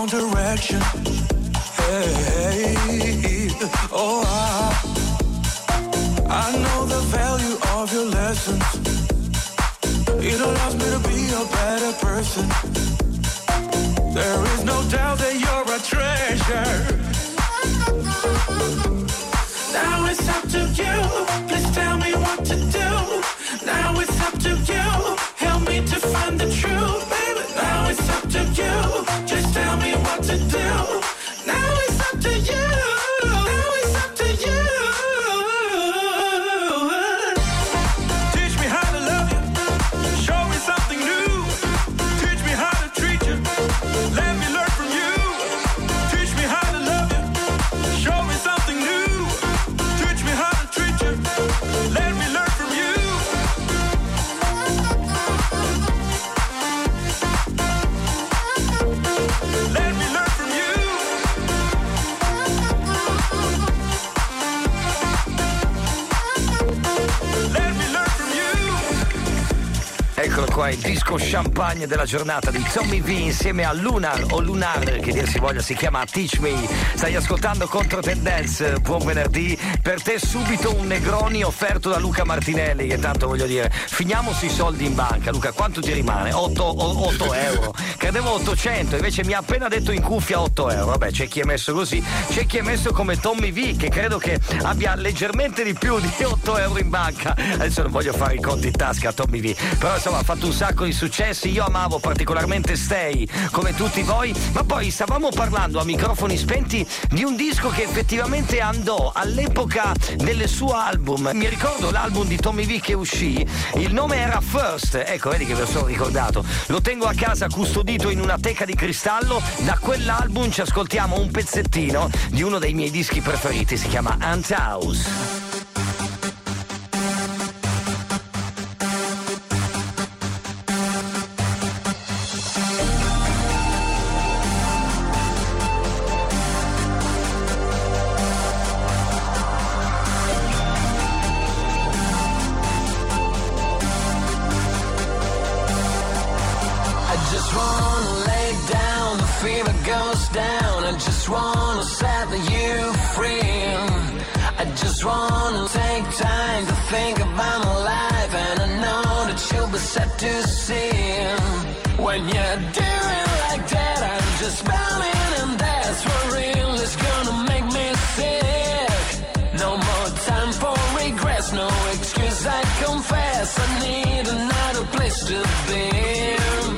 wrong direction. Hey, oh, I know the value of your lessons. It allows me to be a better person. There is no doubt that you're a treasure. Now it's up to you. Please tell me what to do. Now it's up to you. Help me to find the truth, baby. Now it's up to you. Just tell me what to do. Now it's up to you. Now it's up to you. Teach me how to love you. Show me something new. Teach me how to treat you. Let me learn from you. Teach me how to love you. Show me something new. Teach me how to treat you. Let me learn from you. Let me learn from you. Let me learn from you. Eccolo qua, il disco champagne della giornata di Tommy V insieme a Lunar o Lunar, che dir si voglia, si chiama Teach Me. Stai ascoltando Controtendenze, buon venerdì. Per te subito un Negroni offerto da Luca Martinelli, che tanto voglio dire, finiamo sui soldi in banca. Luca, quanto ti rimane? 8 euro. Credevo 800, invece mi ha appena detto in cuffia 8 euro. Vabbè, c'è chi è messo così, c'è chi è messo come Tommy V, che credo che abbia leggermente di più di 8 euro in banca. Adesso non voglio fare i conti in tasca a Tommy V, però insomma ha fatto un sacco di successi. Io amavo particolarmente Stay, come tutti voi, ma poi stavamo parlando a microfoni spenti di un disco che effettivamente andò all'epoca del suo album. Mi ricordo l'album di Tommy V che uscì, il nome era First, ecco, vedi che ve lo sono ricordato, lo tengo a casa custodito in una teca di cristallo. Da quell'album ci ascoltiamo un pezzettino di uno dei miei dischi preferiti, si chiama Ant House. Down, I just wanna set you free. I just wanna take time to think about my life, and I know that you'll be set to see. When you're doing like that, I'm just bowing, and that's for real. It's gonna make me sick. No more time for regrets, no excuse, I confess. I need another place to be.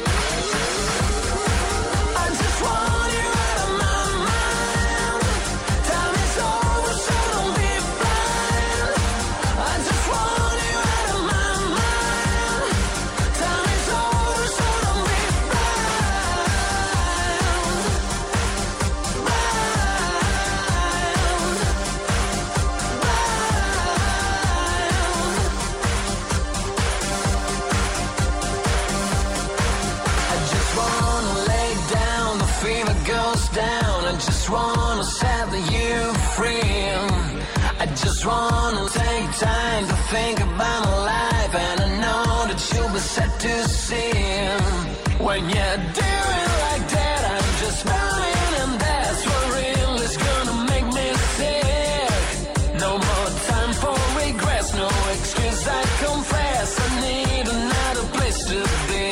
Just wanna set you free. I just wanna take time to think about my life, and I know that you'll be set to see. When you're doing like that, I'm just smiling, and that's for real. It's gonna make me sick. No more time for regrets, no excuse, I confess. I need another place to be.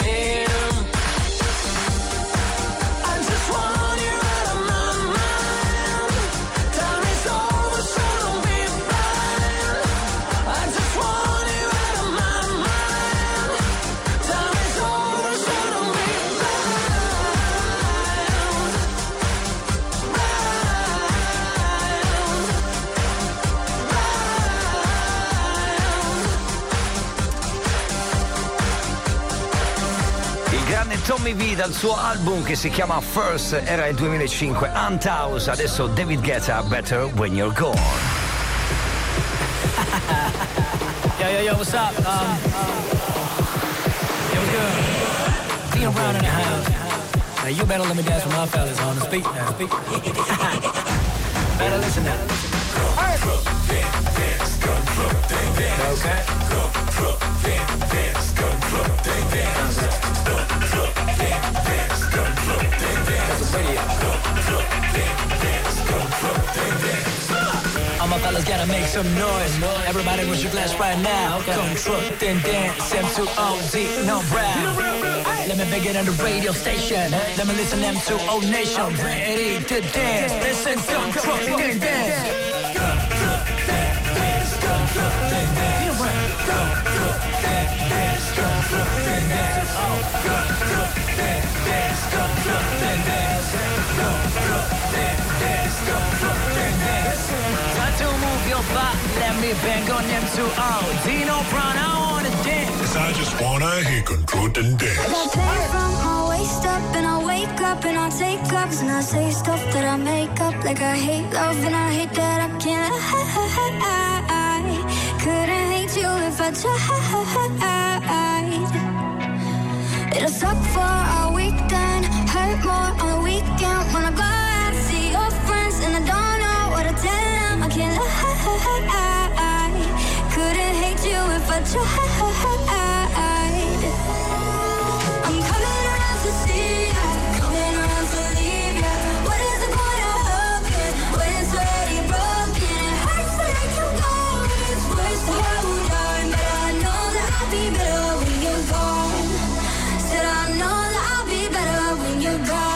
Tommy V dal suo album che si chiama First, era il 2005, Ant House. Adesso David Guetta, Better When You're Gone. Yo, what's up? It was good. Tina Brown in the house. Now you better let me dance with my fellas on the speak now. Better listen now. Okay. That's a video. All my fellas gotta make some noise. Everybody with your glass right now. Control, then dance. M2OZ, no rap. Let me begin on the radio station. Let me listen M2O Nation. Ready to dance. Listen, control, then dance. Try to move your body, let me bang on them two out. Dino Brown, I wanna dance. 'Cause I just wanna hear control and dance. I play from my waist up and I wake up and I take ups and I say stuff that I make up like I hate love and I hate that I can't. I couldn't hate you if I tried. It'll suck for a week then hurt more on the weekend when I go out see your friends and I don't know what to tell them. I can't lie. Couldn't hate you if I tried. I'm coming around to see ya, coming around to leave ya. What is the point of hugging when it's already broken? It hurts to let you go, it's worse to hold on. But I know that I'll be better when you're gone. Said I know that I'll be better when you're gone.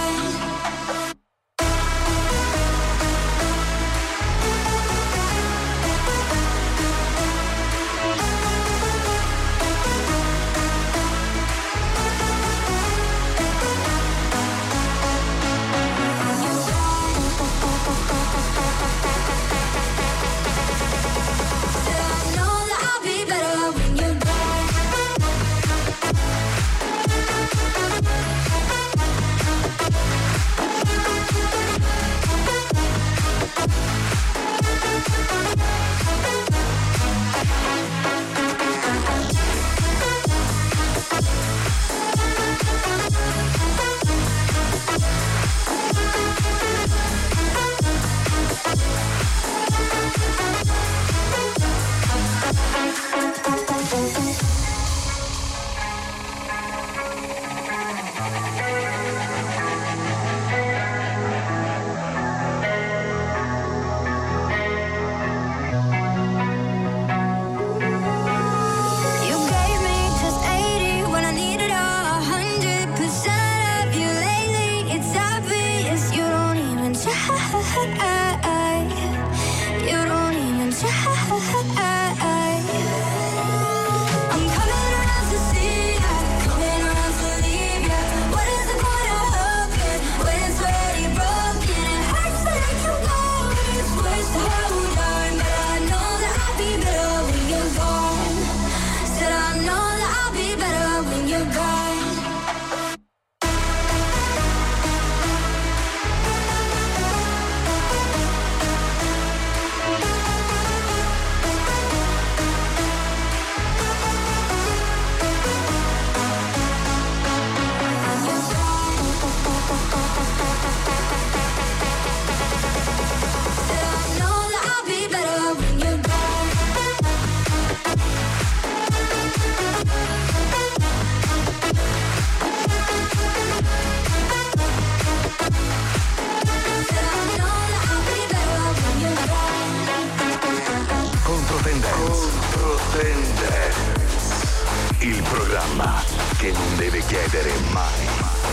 Il programma che non deve chiedere mai.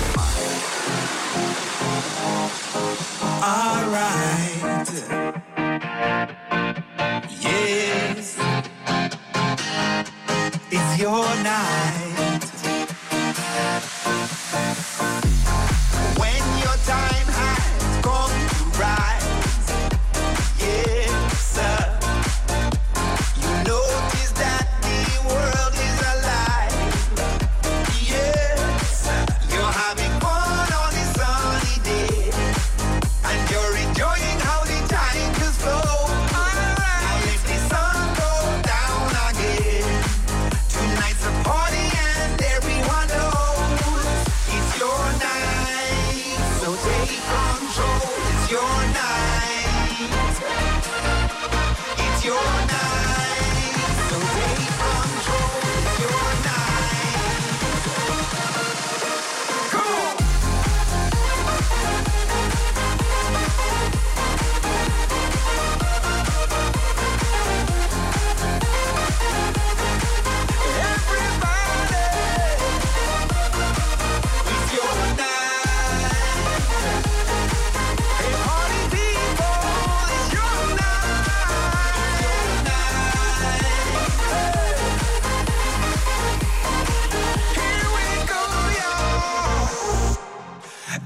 Alright. Yes. It's your night. When your time has come to rise. Yes, sir. You notice that the world is alive. Yes, you're having fun on a sunny day, and you're enjoying how the time just flows. Now let the sun go down again. Tonight's a party and everyone knows it's your night. So take control. It's your night. It's your night. So take control. It's your night. Come on.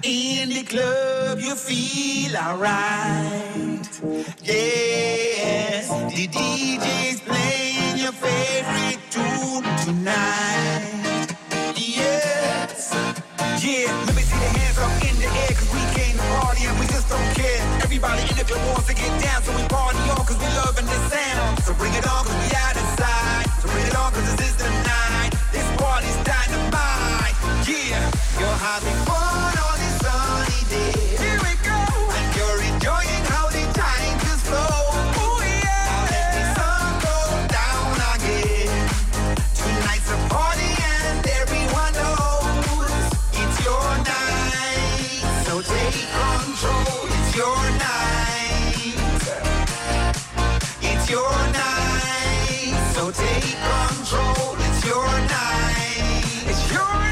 in the club, you feel alright. Yes, the DJ's playing your favorite tune tonight. Yes, yeah, let me see the hands up in the air, cause we came to party and we just don't care. Everybody in the club wants to get down, so we party on cause we loving the sound. So bring it on cause we out inside. So bring it on cause this is the night. This party's dynamite. Yeah, you're having fun on this sunny day. Here we go. And you're enjoying how the time just flows. Oh yeah. Now let the sun go down again. Tonight's a party and everyone knows it's your night. So take control. It's your night. It's your night. So take control. It's your night. It's your night.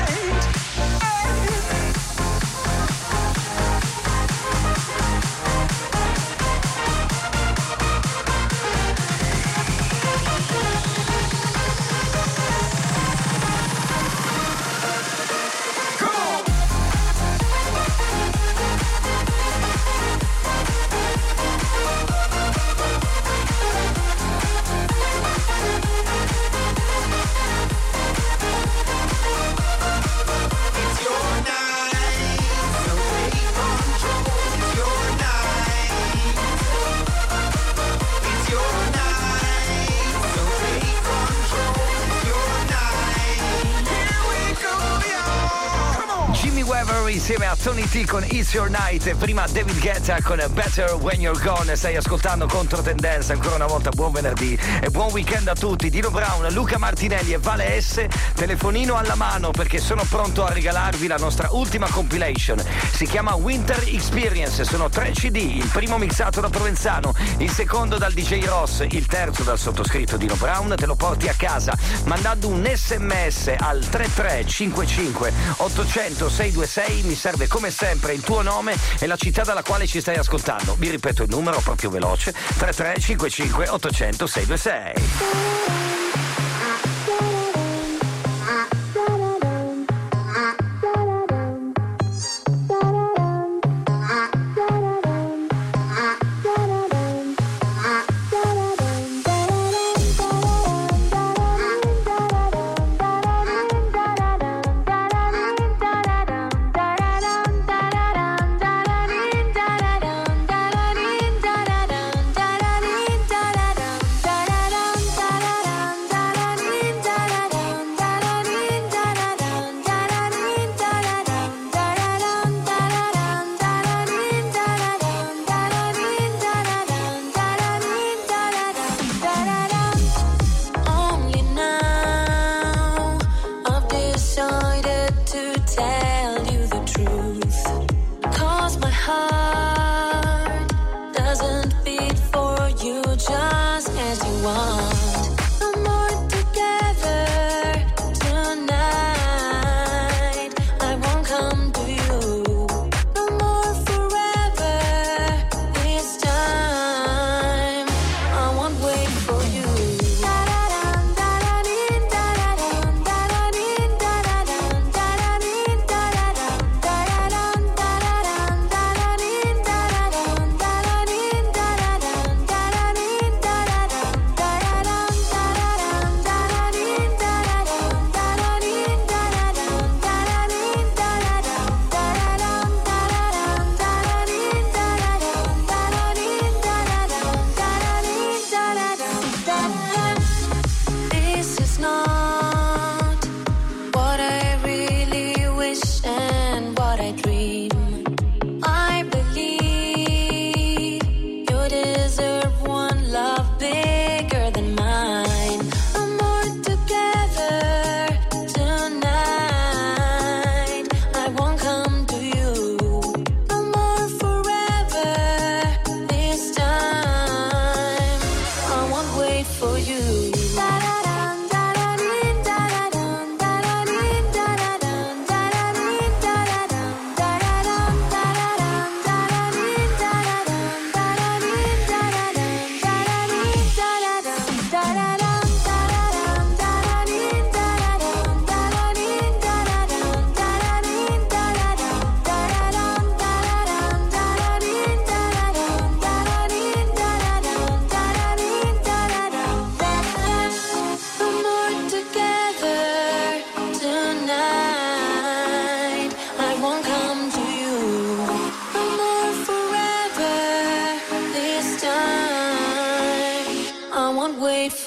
Insieme a Tony T con It's Your Night e prima David Guetta con Better When You're Gone. Stai ascoltando Controtendenza, ancora una volta buon venerdì e buon weekend a tutti. Dino Brown, Luca Martinelli e Vale S, telefonino alla mano perché sono pronto a regalarvi la nostra ultima compilation. Si chiama Winter Experience, sono 3 CD, il primo mixato da Provenzano, il secondo dal DJ Ross, il terzo dal sottoscritto Dino Brown. Te lo porti a casa mandando un SMS al 3355 800 626. Mi serve come sempre il tuo nome e la città dalla quale ci stai ascoltando. Vi ripeto il numero proprio veloce: 3355 800 626.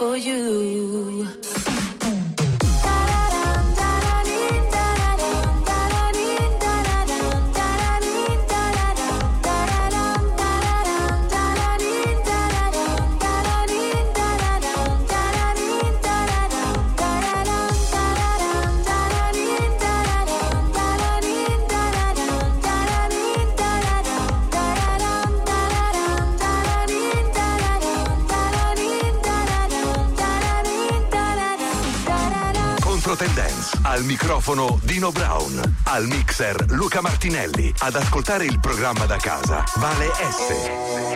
for you. Dance. Al microfono Dino Brown, al mixer Luca Martinelli. Ad ascoltare il programma da casa Vale S.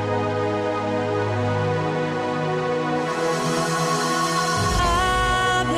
I've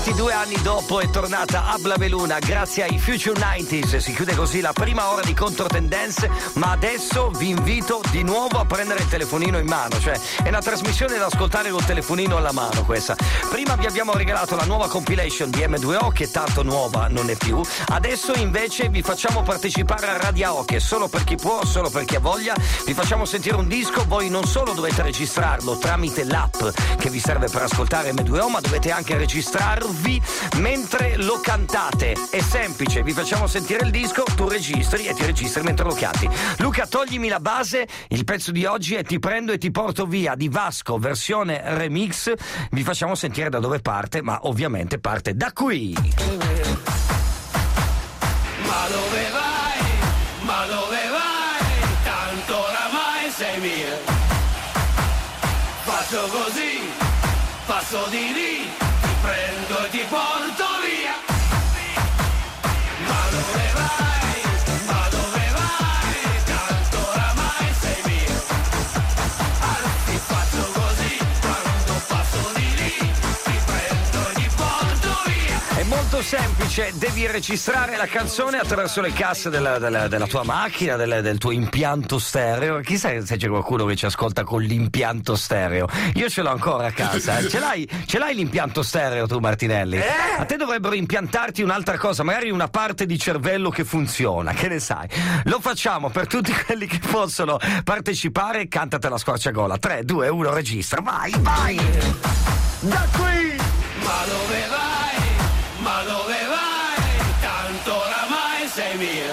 22 anni dopo è tornata Abla Beluna grazie ai Future 90s. Si chiude così la prima ora di Controtendenze, ma adesso vi invito di nuovo a prendere il telefonino in mano, cioè è una trasmissione da ascoltare col telefonino alla mano questa. Prima vi abbiamo regalato la nuova compilation di M2O, che tanto nuova non è più. Adesso invece vi facciamo partecipare a Radioke, solo per chi può, solo per chi ha voglia. Vi facciamo sentire un disco, voi non solo dovete registrarlo tramite l'app che vi serve per ascoltare M2O, ma dovete anche registrarvi mentre lo cantate. È semplice, vi facciamo sentire il disco, tu registri e ti registri mentre lo canti. Luca, toglimi la base, il pezzo di oggi è Ti prendo e ti porto via di Vasco, versione remix. Vi facciamo sentire da dove parte, ma ovviamente parte da qui. Ma dove vai? Ma dove vai? Tanto oramai sei mia. Faccio così, passo di lì, ti prendo e ti porto via. Ma dove vai? Ma dove vai? Tanto oramai sei mia. Ti faccio così, quando passo di lì, ti prendo e ti porto via. È molto semplice, devi registrare la canzone attraverso le casse della tua macchina, del tuo impianto stereo. Chissà se c'è qualcuno che ci ascolta con l'impianto stereo. Io ce l'ho ancora a casa. Ce l'hai l'impianto stereo tu, Martinelli? A te dovrebbero impiantarti un'altra cosa, magari una parte di cervello che funziona, che ne sai. Lo facciamo per tutti quelli che possono partecipare. Cantate la squarciagola. 3, 2, 1, registra. Vai, vai! Da qui! Ma dove vai? Ma dove vai? Tanto oramai sei mia.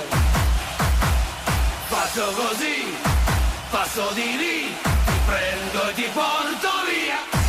Faccio così, passo di lì, ti prendo e ti porto via.